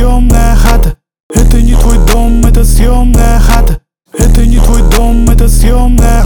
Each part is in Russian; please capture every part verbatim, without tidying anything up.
съемная хата. Это не твой дом, это съемная хата. Это не твой дом, это съемная.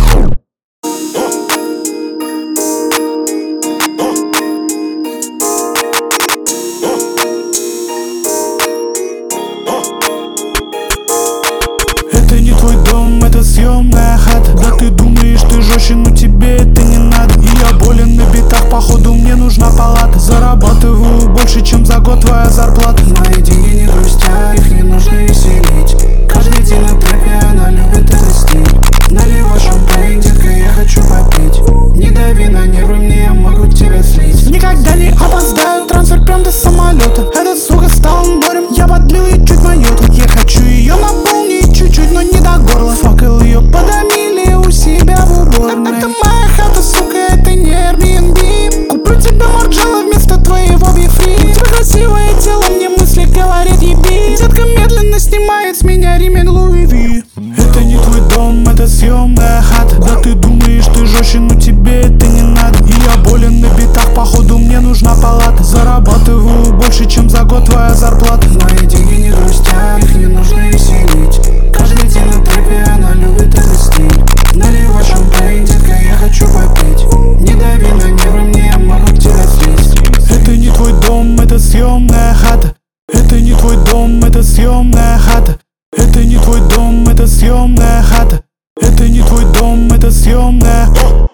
Это не твой дом, это съемная хата. Да ты думаешь, ты жестче, но тебе это не надо. И я болен на битах, походу мне нужна палата. Зарабатываю больше, чем за год твоя зарплата. Мои деньги не грустя, их не нужно веселить. Каждый день на трэпе, она любит этот стиль. Наливай шампань, детка, я хочу попить. Не дави на нервы, мне я могу тебя слить. Никогда не опоздаю, трансфер прям до самолета. Этот сука стал морем, я подлил ей чуть майоту. Я хочу ее наполнить чуть-чуть, но не до горла. Факел ее подомили у себя в уборной. Это моя хата, сука, это не Airbnb. Куплю тебе Марджела вместо твоего бифри. У тебя красивое тело, мне мысли говорят еби. Детка медленно снимает с меня ремень Луи Ви. Это не твой дом, это съемная хата. Да ты думаешь, ты жестче, но тебе это не надо. И я болен на битах, походу мне нужна палата. Зарабатываю больше, чем за год твоя зарплата. Мои деньги не грустя, их не нужно веселить. Каждый день на трэпе, она любит этот стиль. Наливай шампань, детка, я хочу попить. Не дави на нервы, мне я могу тебя слить. Это не твой дом, это съемная хата. Это не твой дом, это съемная хата. Это не твой дом, это съемная хата. Это не твой дом, это съемная.